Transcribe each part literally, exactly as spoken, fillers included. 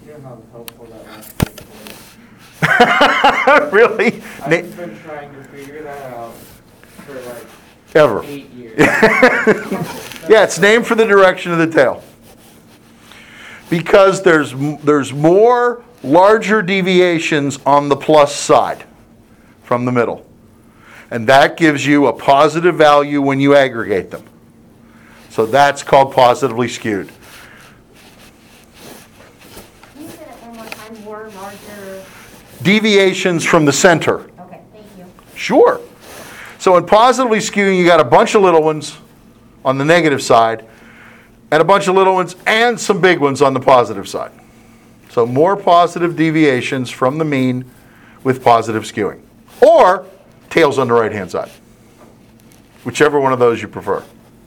sure how helpful that last thing was. Really? I've Na- been trying to figure that out for like ever. eight years. Yeah, it's named for the direction of the tail. Because there's there's more larger deviations on the plus side from the middle. And that gives you a positive value when you aggregate them. So that's called positively skewed. Can you say that one more time? More larger. Deviations from the center. Okay, thank you. Sure. So in positively skewing, you got a bunch of little ones on the negative side, and a bunch of little ones and some big ones on the positive side. So more positive deviations from the mean with positive skewing. Or tails on the right-hand side. Whichever one of those you prefer.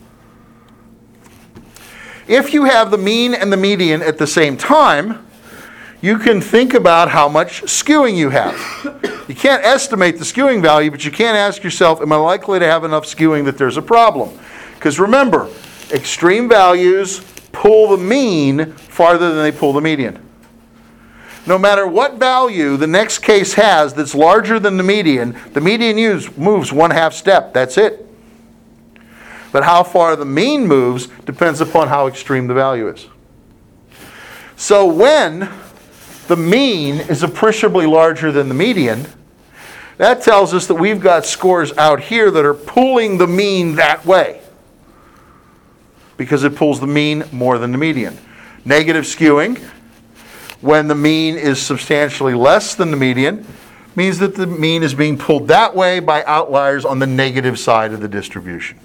If you have the mean and the median at the same time, you can think about how much skewing you have. You can't estimate the skewing value, but you can ask yourself, am I likely to have enough skewing that there's a problem? Because remember, extreme values pull the mean farther than they pull the median. No matter what value the next case has that's larger than the median, the median use moves one half step. That's it. But how far the mean moves depends upon how extreme the value is. So when the mean is appreciably larger than the median, that tells us that we've got scores out here that are pulling the mean that way. Because it pulls the mean more than the median. Negative skewing, when the mean is substantially less than the median, means that the mean is being pulled that way by outliers on the negative side of the distribution.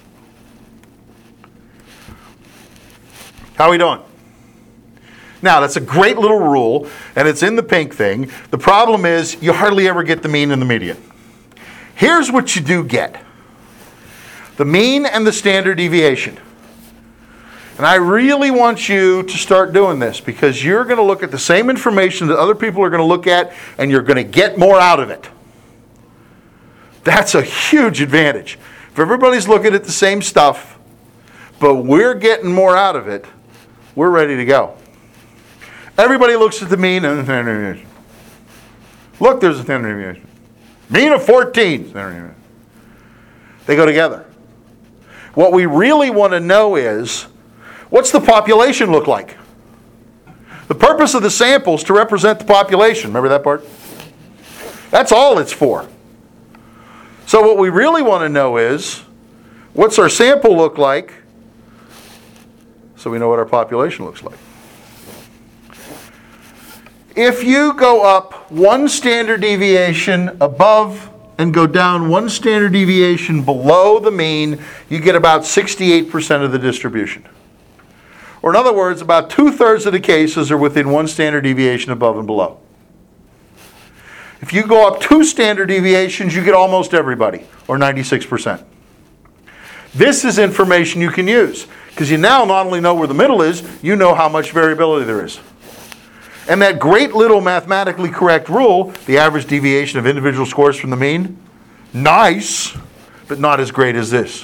How are we doing? Now, that's a great little rule, and it's in the pink thing. The problem is you hardly ever get the mean and the median. Here's what you do get. The mean and the standard deviation. And I really want you to start doing this because you're going to look at the same information that other people are going to look at and you're going to get more out of it. That's a huge advantage. If everybody's looking at the same stuff, but we're getting more out of it, we're ready to go. Everybody looks at the mean and the standard deviation. Look, there's a standard deviation. Mean of fourteen. They go together. What we really want to know is, what's the population look like? The purpose of the sample is to represent the population. Remember that part? That's all it's for. So what we really want to know is, what's our sample look like? So we know what our population looks like. If you go up one standard deviation above and go down one standard deviation below the mean, you get about sixty-eight percent of the distribution. Or in other words, about two-thirds of the cases are within one standard deviation above and below. If you go up two standard deviations, you get almost everybody, or ninety-six percent. This is information you can use, because you now not only know where the middle is, you know how much variability there is. And that great little mathematically correct rule, the average deviation of individual scores from the mean, nice, but not as great as this.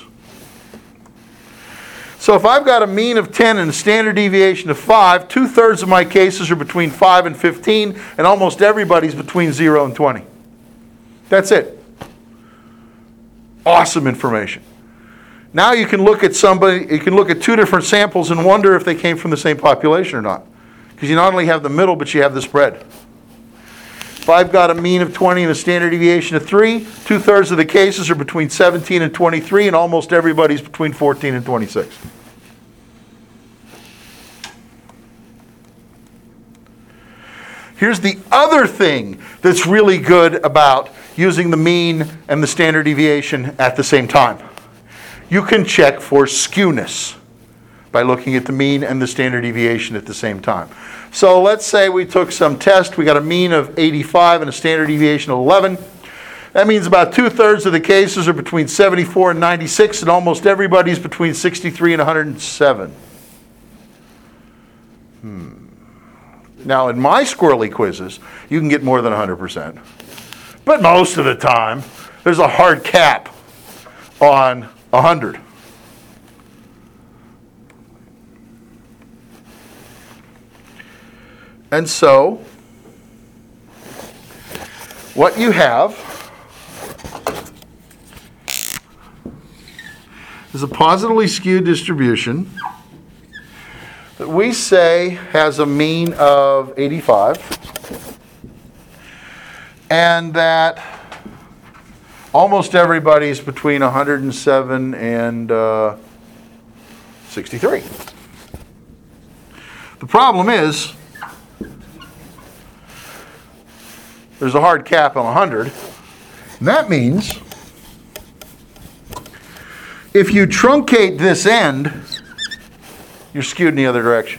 So if I've got a mean of ten and a standard deviation of five, two-thirds of my cases are between five and fifteen, and almost everybody's between zero and twenty. That's it. Awesome information. Now you can look at somebody, you can look at two different samples and wonder if they came from the same population or not. Because you not only have the middle, but you have the spread. If I've got a mean of twenty and a standard deviation of three, two-thirds of the cases are between seventeen and twenty-three, and almost everybody's between fourteen and twenty-six. Here's the other thing that's really good about using the mean and the standard deviation at the same time. You can check for skewness by looking at the mean and the standard deviation at the same time. So let's say we took some test, we got a mean of eighty-five and a standard deviation of eleven. That means about two-thirds of the cases are between seventy-four and ninety-six, and almost everybody's between sixty-three and one hundred seven. Hmm. Now in my squirrely quizzes, you can get more than one hundred percent. But most of the time, there's a hard cap on one hundred. And so, what you have is a positively skewed distribution that we say has a mean of eighty-five, and that almost everybody's between one hundred seven and uh, sixty-three. The problem is, there's a hard cap on one hundred, and that means if you truncate this end, you're skewed in the other direction.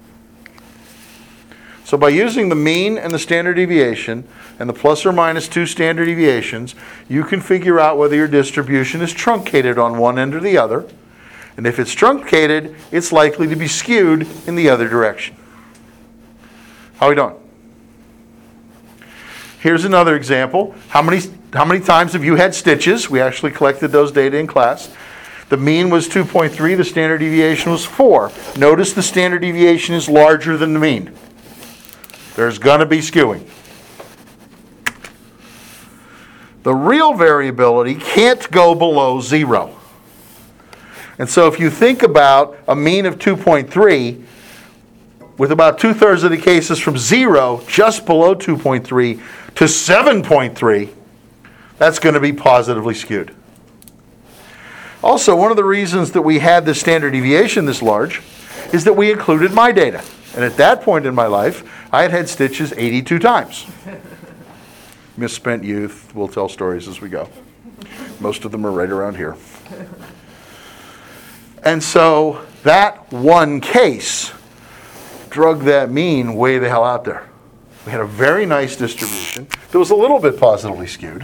So by using the mean and the standard deviation and the plus or minus two standard deviations, you can figure out whether your distribution is truncated on one end or the other. And if it's truncated, it's likely to be skewed in the other direction. How are we doing? Here's another example. How many, how many times have you had stitches? We actually collected those data in class. The mean was two point three, the standard deviation was four. Notice the standard deviation is larger than the mean. There's going to be skewing. The real variability can't go below zero. And so if you think about a mean of two point three, with about two-thirds of the cases from zero, just below two point three, to seven point three, that's going to be positively skewed. Also, one of the reasons that we had this standard deviation this large is that we included my data. And at that point in my life, I had had stitches eighty-two times. Misspent youth, we'll tell stories as we go. Most of them are right around here. And so that one case drug that mean way the hell out there. We had a very nice distribution that was a little bit positively skewed.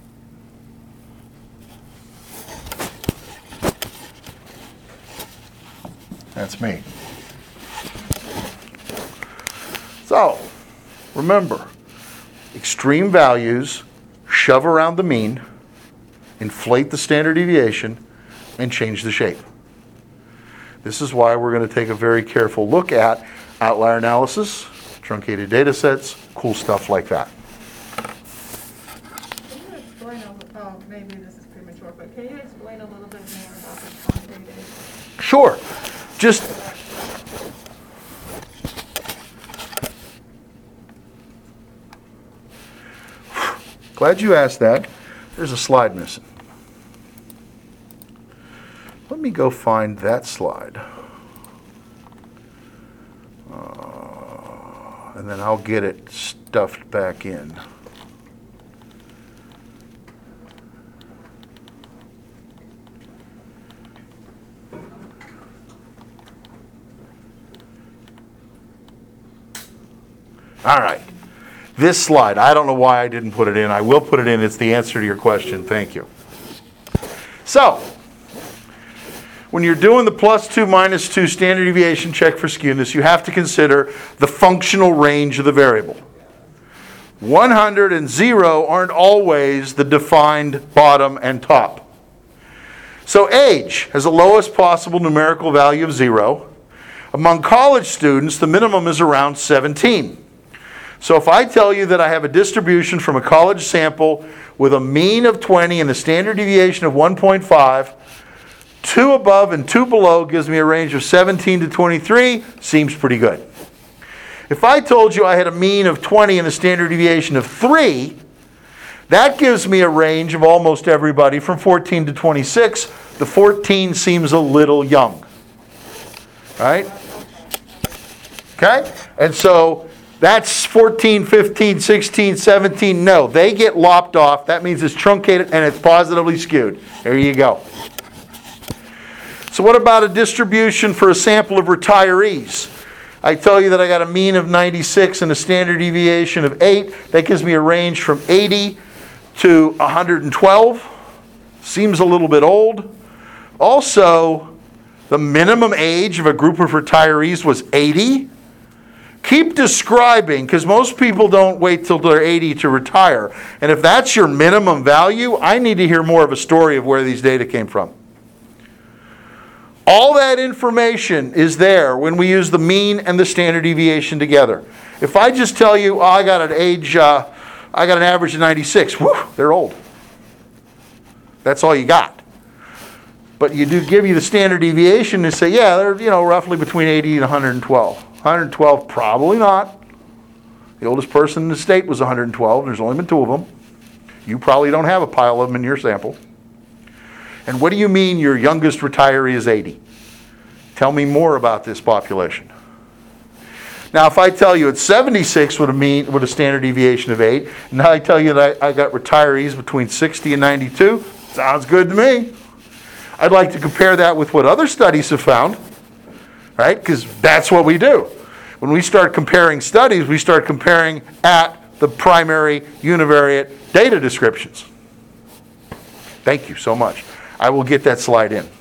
That's me. So, remember, extreme values shove around the mean, inflate the standard deviation, and change the shape. This is why we're going to take a very careful look at outlier analysis, truncated data sets, cool stuff like that. Can you explain, a, oh, maybe this is premature, but can you explain a little bit more about the truncated? Sure. Just glad you asked that. There's a slide missing. Let me go find that slide. Uh, and then I'll get it stuffed back in. All right. This slide, I don't know why I didn't put it in. I will put it in. It's the answer to your question. Thank you. So, when you're doing the plus two, minus two standard deviation check for skewness, you have to consider the functional range of the variable. one hundred and zero aren't always the defined bottom and top. So age has the lowest possible numerical value of zero. Among college students, the minimum is around seventeen. So if I tell you that I have a distribution from a college sample with a mean of twenty and a standard deviation of one point five, two above and two below gives me a range of seventeen to twenty-three, seems pretty good. If I told you I had a mean of twenty and a standard deviation of three, that gives me a range of almost everybody from fourteen to twenty-six. The fourteen seems a little young. Right? Okay? And so that's fourteen, fifteen, sixteen, seventeen. No, they get lopped off. That means it's truncated and it's positively skewed. There you go. So what about a distribution for a sample of retirees? I tell you that I got a mean of ninety-six and a standard deviation of eight. That gives me a range from eighty to one hundred twelve. Seems a little bit old. Also, the minimum age of a group of retirees was eighty. Keep describing, because most people don't wait till they're eighty to retire. And if that's your minimum value, I need to hear more of a story of where these data came from. All that information is there when we use the mean and the standard deviation together. If I just tell you, oh, I got an age, uh, I got an average of ninety-six, whew, they're old. That's all you got. But you do give you the standard deviation and say, yeah, they're, you know, roughly between eighty and one hundred twelve. one hundred twelve, probably not. The oldest person in the state was one hundred twelve. There's only been two of them. You probably don't have a pile of them in your sample. And what do you mean your youngest retiree is eighty? Tell me more about this population. Now, if I tell you it's seventy-six with a mean, with a standard deviation of eight, and now I tell you that I, I got retirees between sixty and ninety-two, sounds good to me. I'd like to compare that with what other studies have found, right? Because that's what we do. When we start comparing studies, we start comparing at the primary univariate data descriptions. Thank you so much. I will get that slide in.